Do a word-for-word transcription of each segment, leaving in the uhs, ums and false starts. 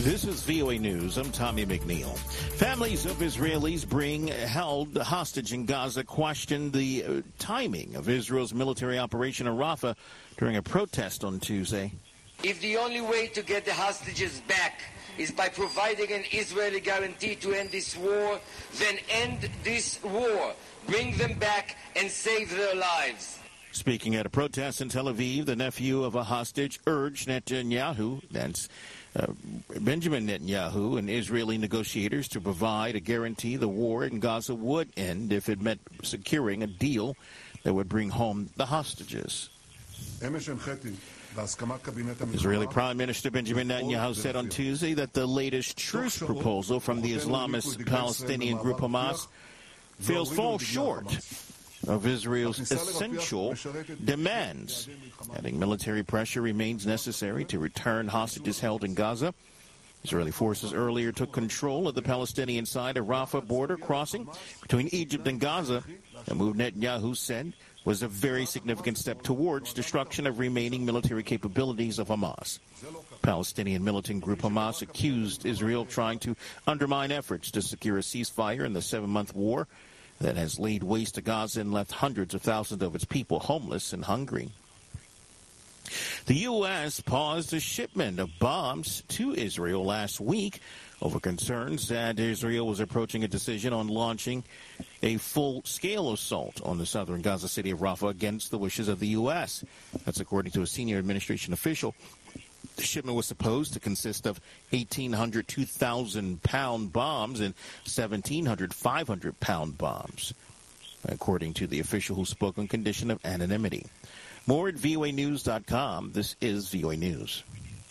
This is V O A News. I'm Tommy McNeil. Families of Israelis being held hostage in Gaza questioned the uh, timing of Israel's military operation in Rafah during a protest on Tuesday. If the only way to get the hostages back is by providing an Israeli guarantee to end this war, then end this war. Bring them back and save their lives. Speaking at a protest in Tel Aviv, the nephew of a hostage urged Netanyahu, that's uh, Benjamin Netanyahu, and Israeli negotiators to provide a guarantee the war in Gaza would end if it meant securing a deal that would bring home the hostages. Israeli Prime Minister Benjamin Netanyahu said on Tuesday that the latest truce proposal from the Islamist Palestinian group Hamas feels falls short of Israel's essential demands, adding military pressure remains necessary to return hostages held in Gaza. Israeli forces earlier took control of the Palestinian side of Rafah border crossing between Egypt and Gaza, a move Netanyahu said was a very significant step towards destruction of remaining military capabilities of Hamas. Palestinian militant group Hamas accused Israel of trying to undermine efforts to secure a ceasefire in the seven-month war that has laid waste to Gaza and left hundreds of thousands of its people homeless and hungry. The U S paused a shipment of bombs to Israel last week over concerns that Israel was approaching a decision on launching a full-scale assault on the southern Gaza city of Rafah against the wishes of the U S. That's according to a senior administration official. The shipment was supposed to consist of eighteen hundred two thousand pound bombs and seventeen hundred five hundred pound bombs, according to the official who spoke on condition of anonymity. More at V O A news dot com. This is V O A News.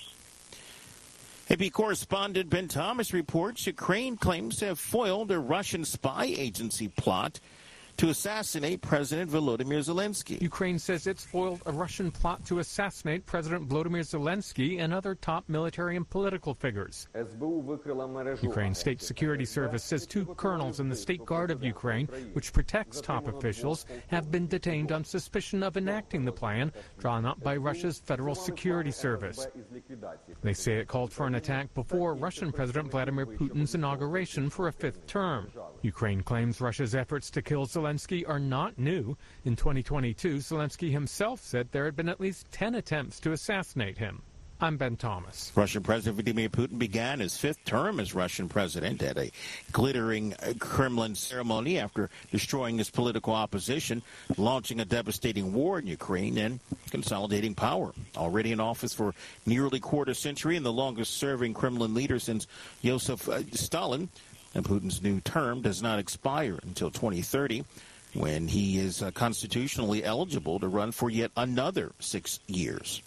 A P correspondent Ben Thomas reports Ukraine claims to have foiled a Russian spy agency plot to assassinate President Volodymyr Zelensky. Ukraine says it's foiled a Russian plot to assassinate President Volodymyr Zelensky and other top military and political figures. Ukraine's State Security Service says two colonels in the State Guard of Ukraine, which protects top officials, have been detained on suspicion of enacting the plan drawn up by Russia's Federal Security Service. They say it called for an attack before Russian President Vladimir Putin's inauguration for a fifth term. Ukraine claims Russia's efforts to kill Zelensky Zelensky are not new. In twenty twenty-two, Zelensky himself said there had been at least ten attempts to assassinate him. I'm Ben Thomas. Russian President Vladimir Putin began his fifth term as Russian president at a glittering Kremlin ceremony after destroying his political opposition, launching a devastating war in Ukraine, and consolidating power. Already in office for nearly a quarter century and the longest-serving Kremlin leader since Joseph Stalin, and Putin's new term does not expire until twenty thirty, when he is uh, constitutionally eligible to run for yet another six years.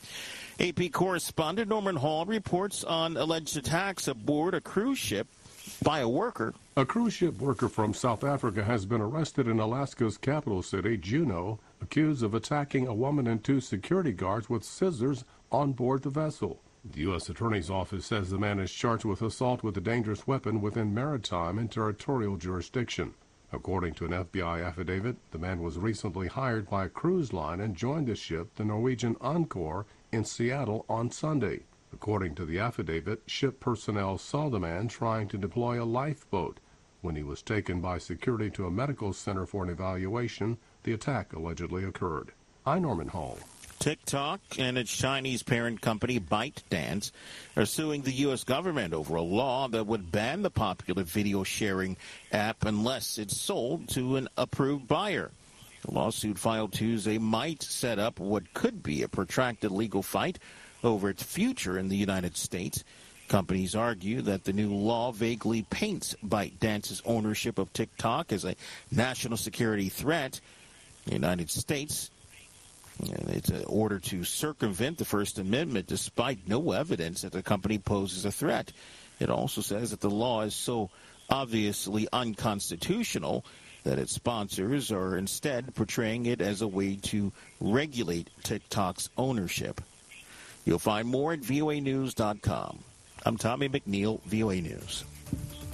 A P correspondent Norman Hall reports on alleged attacks aboard a cruise ship by a worker. A cruise ship worker from South Africa has been arrested in Alaska's capital city, Juneau, accused of attacking a woman and two security guards with scissors on board the vessel. The U S Attorney's Office says the man is charged with assault with a dangerous weapon within maritime and territorial jurisdiction. According to an F B I affidavit, the man was recently hired by a cruise line and joined the ship, the Norwegian Encore, in Seattle on Sunday. According to the affidavit, ship personnel saw the man trying to deploy a lifeboat. When he was taken by security to a medical center for an evaluation, the attack allegedly occurred. I'm Norman Hall. TikTok and its Chinese parent company ByteDance are suing the U S government over a law that would ban the popular video sharing app unless it's sold to an approved buyer. The lawsuit filed Tuesday might set up what could be a protracted legal fight over its future in the United States. Companies argue that the new law vaguely paints ByteDance's ownership of TikTok as a national security threat. The United States It's an order to circumvent the First Amendment despite no evidence that the company poses a threat. It also says that the law is so obviously unconstitutional that its sponsors are instead portraying it as a way to regulate TikTok's ownership. You'll find more at V O A news dot com. I'm Tommy McNeil, V O A News.